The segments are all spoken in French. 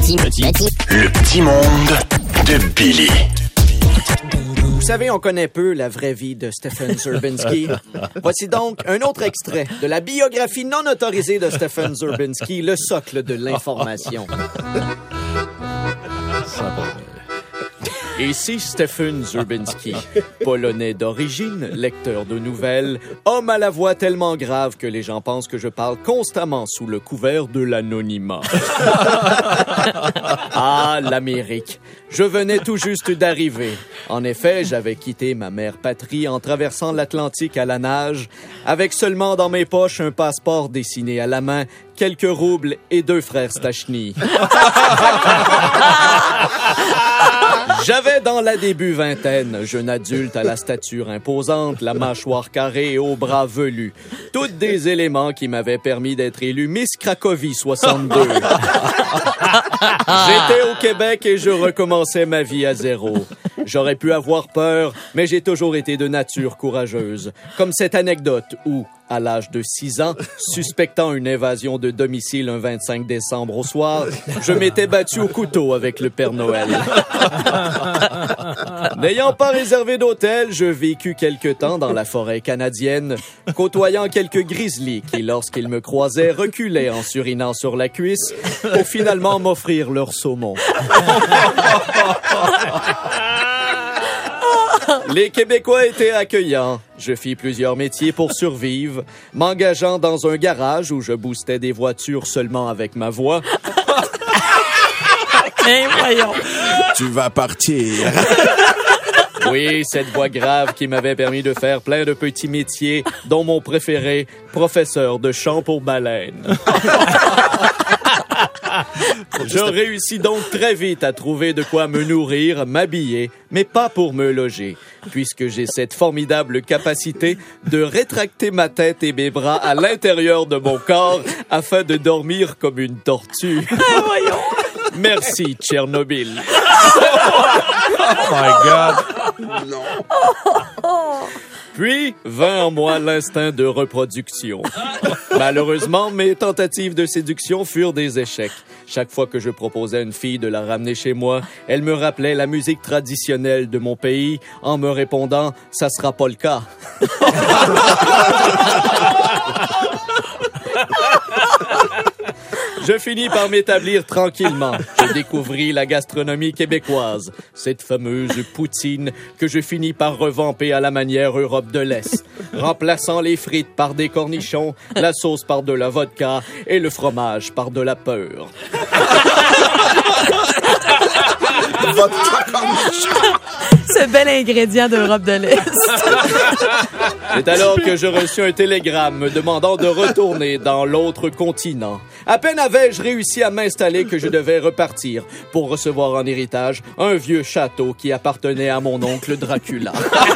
Le petit monde de Billy. Vous savez, on connaît peu la vraie vie de Stephen Zurbinski. Voici donc un autre extrait de la biographie non autorisée de Stephen Zurbinski, le socle de l'information. Ici Stephen Zurbinski, polonais d'origine, lecteur de nouvelles, homme à la voix tellement grave que les gens pensent que je parle constamment sous le couvert de l'anonymat. Ah, l'Amérique. Je venais tout juste d'arriver. En effet, j'avais quitté ma mère patrie en traversant l'Atlantique à la nage, avec seulement dans mes poches un passeport dessiné à la main, quelques roubles et 2 frères Stachny. J'avais dans la début vingtaine, jeune adulte à la stature imposante, la mâchoire carrée et aux bras velus. Toutes des éléments qui m'avaient permis d'être élu Miss Cracovie 62. J'étais au Québec et je recommençais ma vie à zéro. J'aurais pu avoir peur, mais j'ai toujours été de nature courageuse. Comme cette anecdote où, à l'âge de 6 ans, suspectant une invasion de domicile un 25 décembre au soir, je m'étais battu au couteau avec le Père Noël. N'ayant pas réservé d'hôtel, je vécus quelque temps dans la forêt canadienne, côtoyant quelques grizzlies qui, lorsqu'ils me croisaient, reculaient en s'urinant sur la cuisse pour finalement m'offrir leur saumon. Les Québécois étaient accueillants. Je fis plusieurs métiers pour survivre, m'engageant dans un garage où je boostais des voitures seulement avec ma voix. Hey, voyons. Tu vas partir. Oui, cette voix grave qui m'avait permis de faire plein de petits métiers, dont mon préféré, professeur de chant pour baleines. Je réussis donc très vite à trouver de quoi me nourrir, m'habiller, mais pas pour me loger, puisque j'ai cette formidable capacité de rétracter ma tête et mes bras à l'intérieur de mon corps afin de dormir comme une tortue. Voyons. Merci, Tchernobyl. Oh my God. Non. Puis vint en moi l'instinct de reproduction. Malheureusement, mes tentatives de séduction furent des échecs. Chaque fois que je proposais à une fille de la ramener chez moi, elle me rappelait la musique traditionnelle de mon pays en me répondant « ça sera pas le cas ». Je finis par m'établir tranquillement. Je découvris la gastronomie québécoise, cette fameuse poutine que je finis par revamper à la manière Europe de l'Est, remplaçant les frites par des cornichons, la sauce par de la vodka et le fromage par de la peur. Ce bel ingrédient d'Europe de l'Est. C'est alors que je reçus un télégramme me demandant de retourner dans l'autre continent. À peine avais-je réussi à m'installer que je devais repartir pour recevoir en héritage un vieux château qui appartenait à mon oncle Dracula.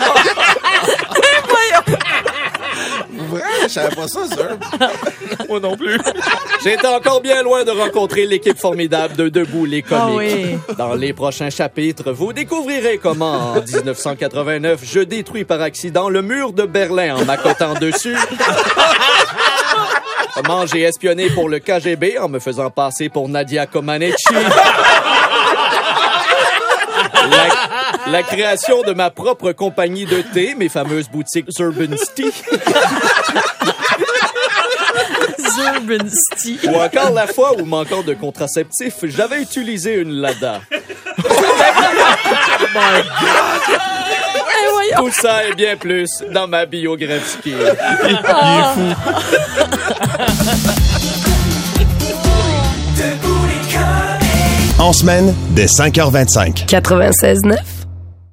Vrai? Je savais pas ça, Zerb. Moi non plus. J'étais encore bien loin de rencontrer l'équipe formidable de Debout les comiques. Oui. Dans les prochains chapitres, vous découvrirez comment, en 1989, je détruis par accident le mur de Berlin en m'accotant dessus. Comment j'ai espionné pour le KGB en me faisant passer pour Nadia Comaneci. La création de ma propre compagnie de thé, mes fameuses boutiques Zurbinski. Zurbinski. Ou encore la fois où, manquant de contraceptif, j'avais utilisé une Lada. Tout ça et bien plus dans ma biographie. Il est fou. En semaine, dès 5h25. 96.9.